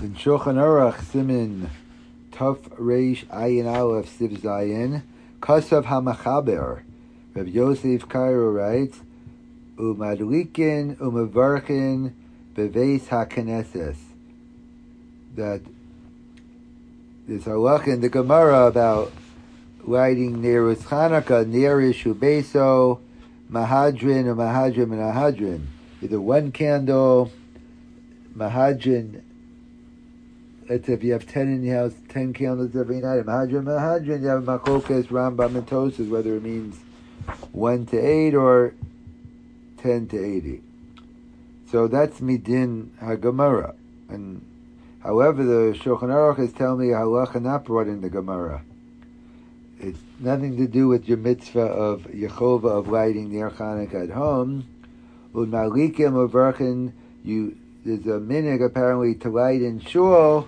In Shulchan Aruch Simin Tuf Reish Ayin Aleph Siv Zayin Kasav HaMachaber Rav Yosef Cairo writes Umadlikin Umavarchin Beveis HaKnesses, that there's halach in the Gemara about lighting Nerus Chanukah, Nerish Ubeso, Mahadrin or Mahadrin and Ahadrin. Either one candle, Mahadrin. Let's say if you have 10 in your house, 10 candles every night. Mahadrin, you have Machokas, Rambam, and Tosas, whether it means 1 to 8 or 10 to 80. So that's Midin HaGemara. And however, the Shulchan Aruch is telling me halacha not brought in the Gemara. It's nothing to do with your mitzvah of Yehovah of lighting Ner Chanukah at home. Unmalikim Uvarchin, there's a minhag apparently to light in shul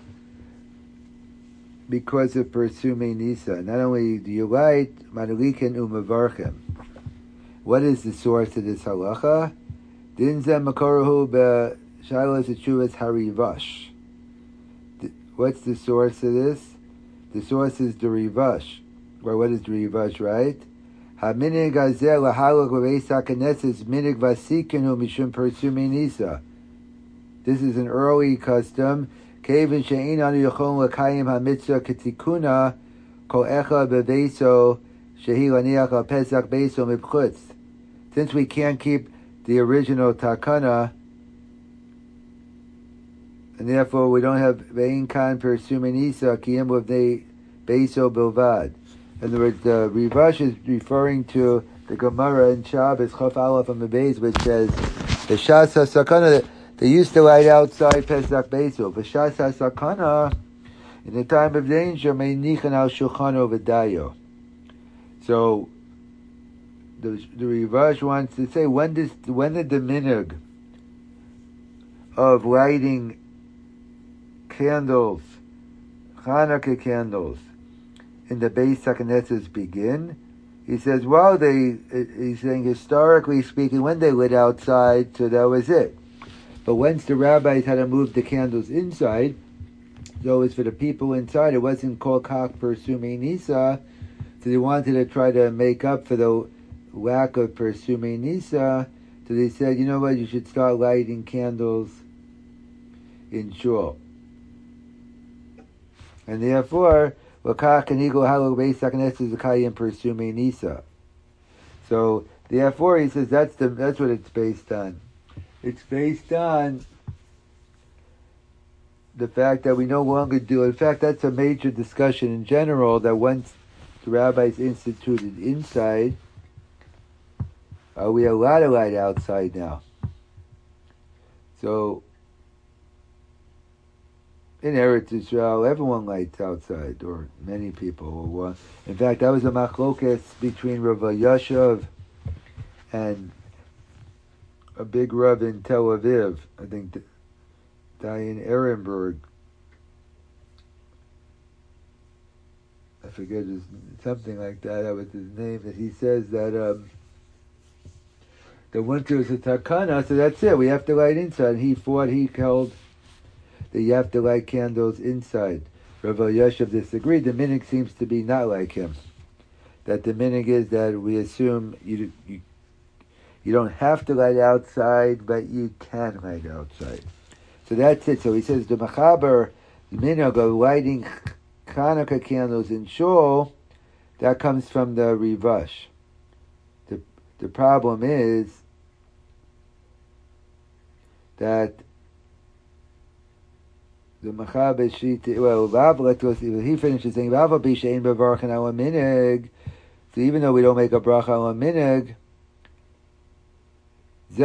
because of Persumei Nisa. Not only do you light, Madalikin Umavarchim. What is the source of this halacha? Dinzeh Makorahu B'Shalos Etshuvas Harivash. What's the source of this? The source is the Rivash. Well, what is the Rivash, right? Ha-minig hazeh lahalach b'beis HaKnesses minig vasikenu mishum Persumei Nisa. This is an early custom. Kevin she'ein anu yachol l'kayim ha-mitzvah ketikuna kol echad b'veiso shehi laniach al pesach beiso mibchutz. Since we can't keep the original takana, and therefore we don't have ve'in kan Persumei Nisa kiyim b'vnei beiso bilvad. In other words, the Rivash is referring to the Gemara in Shabbos Chaf Aleph and Beis, which says the Shas HaSakana. They used to light outside Pesach Beiso. V'shas HaSakana, in the time of danger, me'nichan al shulchano v'dayo. So, the Rivash wants to say, when did the minhag of lighting candles, Chanukah candles, in the Beis HaKnesses begin? He says, he's saying historically speaking, when they lit outside, so that was it. But once the rabbis had to move the candles inside, so it was for the people inside, it wasn't called Kach Persumei Nisa, so they wanted to try to make up for the lack of Persumei Nisa, so they said, you know what, you should start lighting candles in shul. And therefore, L'kach kanigo halal beis HaKnesses z'kayim Persumei Nisa. So therefore, he says that's what it's based on. It's based on the fact that we no longer do. In fact, that's a major discussion in general, that once the rabbis instituted inside, are we allowed to light outside now? So in Eretz Yisrael, everyone lights outside, or many people. In fact, that was a machlokas between Rav Yashav and a big Rav in Tel Aviv, I think, Dayan Ehrenberg. I forget something like that. That was his name. That he says that the winter is a takana, so that's it. We have to light inside. He held that you have to light candles inside. Rav Yashav disagreed. The minhag seems to be not like him. That the minhag is that we assume you don't have to light outside, but you can light outside. So that's it. So he says the Machaber, the minhag of lighting Chanukah candles in shul, that comes from the Rivash. The problem is that the Machaber he finishes saying, so even though we don't make a bracha on a minhag, I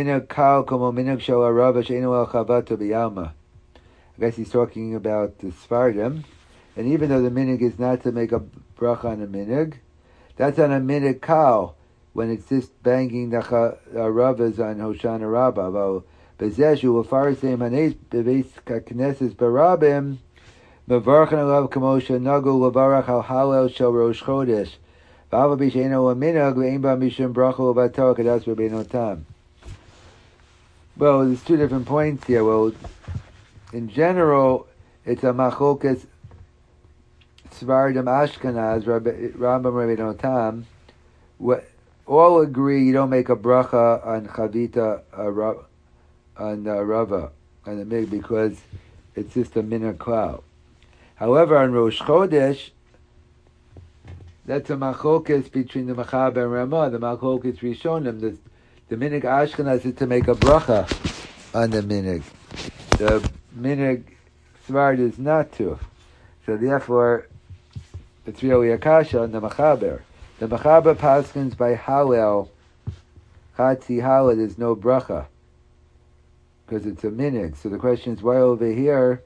guess he's talking about the Sfardim, and even though the minhag is not to make a bracha on a minhag, that's on a minhag kal, when it's just banging the Ravas on Hoshana Rabbah. Bezeshu u'farseim hanes bebeis HaKnesses barabim mevarchan alav kamosha nagu levarach al halel shel Rosh Chodesh v'ava b'sheino aminag ve'im ba mishum bracha u'batar kadas Rabbeinu Tam. Well, there's two different points here. Well, in general, it's a machlokas Svardim Ashkenaz, Rambam Rabbi Notam. All agree you don't make a bracha on Chavita on Rava on the Mig because it's just a minhag klal. However, on Rosh Chodesh, that's a machlokas between the Machaber and Ramah. The machlokas Rishonim. The minhag Ashkenaz is to make a bracha on the minhag. The minhag Svard is not to. So therefore, it's really a kasha on the Machaber. The Machaber paskins by Hallel, Chatzi Hallel, there's no bracha because it's a minhag. So the question is, why over here?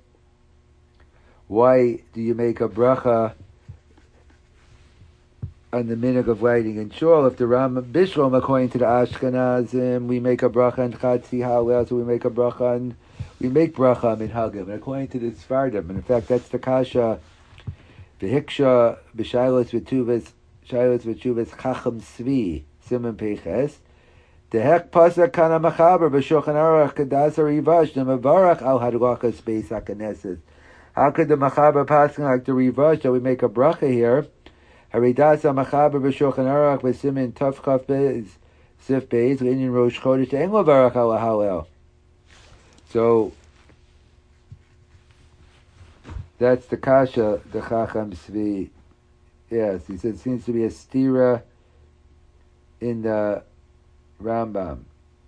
Why do you make a bracha on the minhag of lighting in shul? If the Ram Bishlam, according to the Ashkenazim, we make a bracha on Chatzi Hallel, so we make bracha on minhagim. And according to the Sfardim, and in fact that's the kasha, V'hiksha b'shaylos v'tuvas chacham svi simon peches. Dehek pasak kana machaber b'shulchan aruch kedasa rivash nemavarach al hadlachas beis hakaneses. How could the machaber pass like the rivash that we make a bracha here? Haridasa machaber b'shulchan aruch v'simon tavchaf beis sif beis l'inyan rosh chodesh ein lo varach al halel. So that's the kasha, the chacham svi. Yes, he said it seems to be a stira in the Rambam.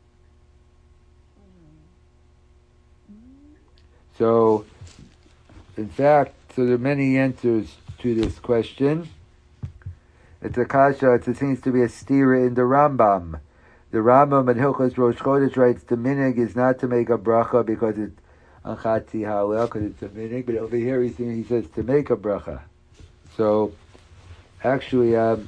So, in fact, so there are many answers to this question. It's a kasha, it seems to be a stira in the Rambam. The Rambam in Hilchos Rosh Chodesh writes the minhag is not to make a bracha because it's on Chatzi Hallel, because it's a minhag, but over here he says to make a bracha. So, actually, Rav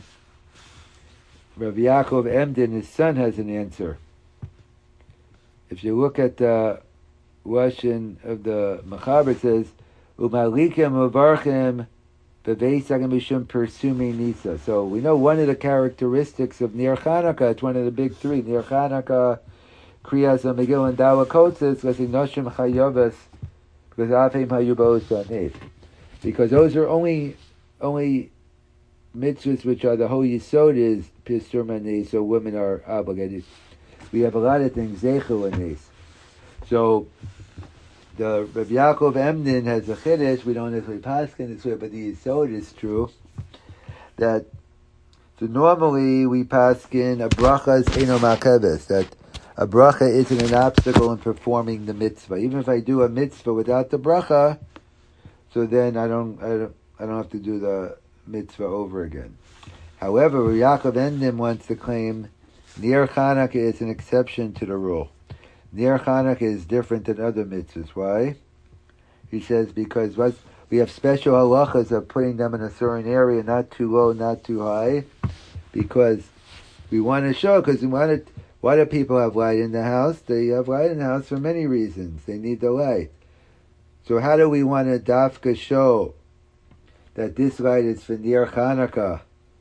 Yaakov Emden, his son, has an answer. If you look at the Lashon of the Machaber, it says, Umalikim uvarchim b'veisagim mishum persumi nisa. So we know one of the characteristics of Ner Chanukah, it's one of the big three, Ner Chanukah, Kriyas HaMegillah, and Dawa Kotzes, because Noshim Chayovas, because Avim Hayubos Anit. Because those are only mitzvahs which are the whole yisod is Pisur Manes, so women are obligated. We have a lot of things, Zeichel Anes. So, the Rav Yaakov Emden has a chiddush, we don't necessarily paskin this way, but the yisod is true, that, so normally we paskin a bracha is eno makeves, that a bracha isn't an obstacle in performing the mitzvah. Even if I do a mitzvah without the bracha, so then I don't have to do the mitzvah over again. However, Yaakov Emden wants to claim Ner Chanukah is an exception to the rule. Ner Chanukah is different than other mitzvahs. Why? He says because we have special halachas of putting them in a certain area, not too low, not too high, because we want to show, because we want to. Why do people have light in the house? They have light in the house for many reasons. They need the light. So how do we want to dafka show that this light is for Ner Chanukah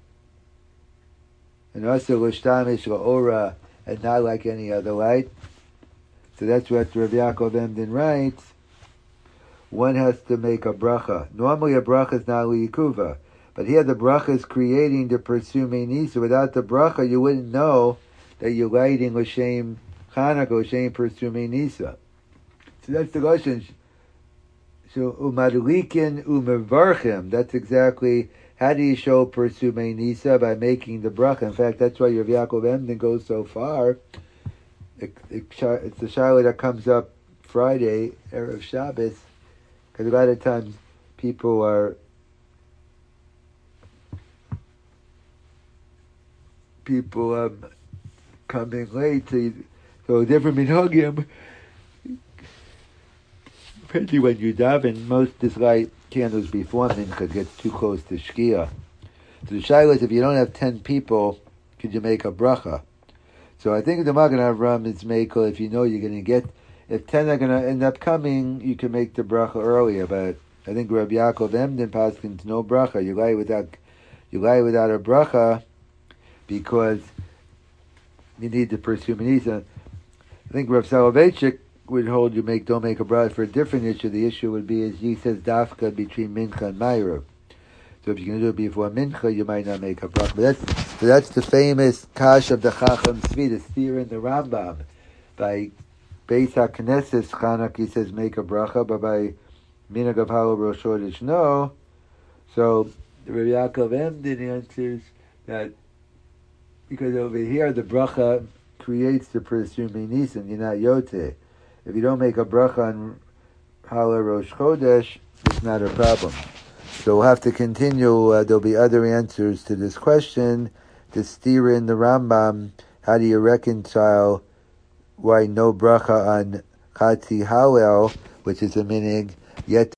and also l'shtamish la'ora and not like any other light? So that's what Rav Yaakov Emden writes. One has to make a bracha. Normally a bracha is not liyikuva, but here the bracha is creating the Persumei Nisa. Without the bracha, you wouldn't know that you're lighting l'shem Chanukah, l'shem Persumei Nisa. So that's the question. So umadlikin umevarchim. That's exactly how do you show Persumei Nisa? By making the bracha. In fact, that's why Rav Yaakov Emden goes so far. It's the shiloh that comes up Friday, Erev Shabbos, because a lot of times people are coming late, so different minhagim. Especially when you daven, most this light candles before mincha gets too close to shkia. So the shiloh is if you don't have 10 people, could you make a bracha? So I think the Magen Avram is mekel. If you know you're going to get, if 10 are going to end up coming, you can make the bracha earlier. But I think Rabbi Yaakov Emden paskins no bracha. You lie without a bracha because you need to pursue Menisa. I think Rav Soloveitchik would hold you don't make a bracha for a different issue. The issue would be, as he says, dafka between mincha and ma'ariv. So if you're going to do it before mincha, you might not make a bracha. But that's the famous kash of the Chacham Tzvi, the steer in the Rambam. By Beis HaKnesses, Chanukah says make a bracha, but by Minhag of Hallel Rosh Chodesh, no. So Rabbi Yaakov Emden answers that because over here the bracha creates the presuming nisan, you're not yote. If you don't make a bracha on Hallel Rosh Chodesh, it's not a problem. So we'll have to continue. There'll be other answers to this question. The steer in the Rambam, how do you reconcile why no bracha on Chatzi Hallel, which is a minhag, yet